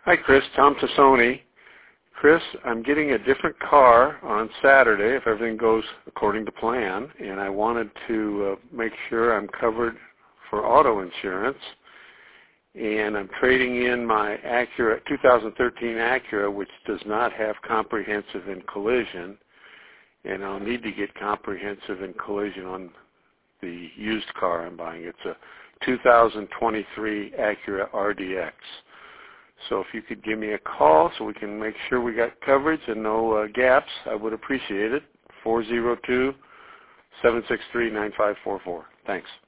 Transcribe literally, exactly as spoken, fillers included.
Hi, Chris. Tom Tassoni. Chris, I'm getting a different car on Saturday if everything goes according to plan, and I wanted to uh, make sure I'm covered for auto insurance. And I'm trading in my Acura, two thousand thirteen Acura, which does not have comprehensive and collision, and I'll need to get comprehensive and collision on the used car I'm buying. It's a two thousand twenty-three Acura R D X. So if you could give me a call so we can make sure we got coverage and no uh, gaps, I would appreciate it. four zero two, seven six three, nine five four four. Thanks.